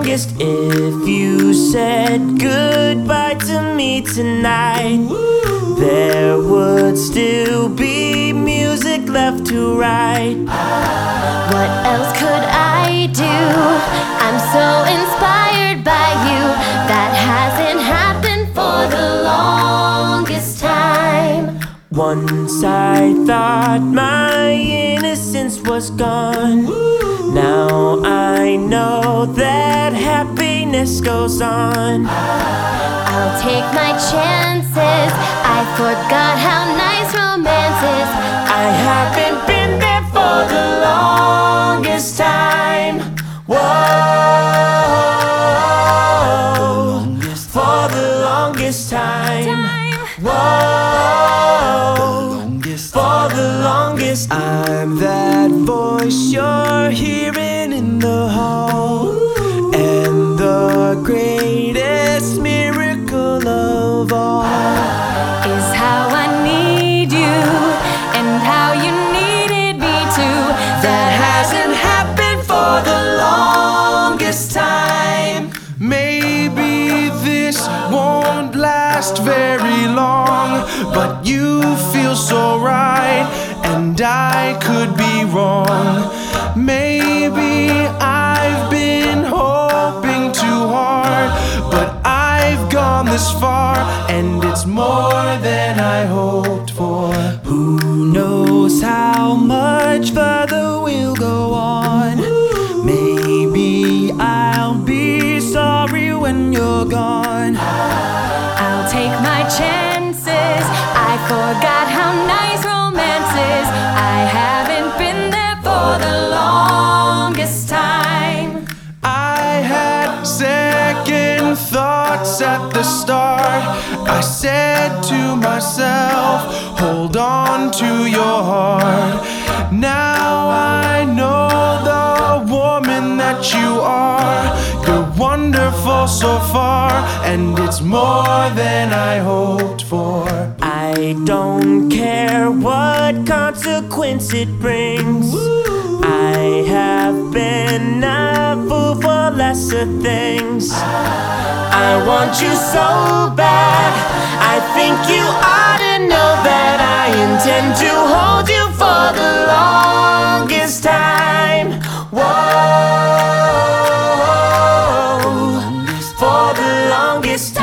longest. If you said goodbye to me tonight, there would still be music left to write. What else could I do? I'm so inspired by you. That hasn't happened for the longest time. Once I thought my innocence was gone. Now I know that happiness goes on. I'll take my chances. I forgot how nice romance is. I haven't been there for the longest time. Whoa, for the longest time. Whoa, for the longest. I'm that voice you're hearing in the hall, and the greatest miracle of all Is how I need you and how you needed me to. that hasn't happened for the longest time. Maybe this won't last very long, but you feel so right, and I could be wrong. Maybe I've been hoping too hard, but I've gone this far, and it's more than I hoped for. Who knows how much further we'll go on? Maybe I'll be sorry when you're gone. I'll take my chances. I forgot how nice romance is. I haven't been there for the longest time. I had second thoughts at the start. I said to myself, hold on to your heart. Now I know the woman that you are. You're wonderful so far, and it's more than I hoped for. I don't care what consequence it brings. I have been a fool for lesser things. I want you so bad. I think you ought to know that I intend to hold you for the longest time. Whoa, for the longest time.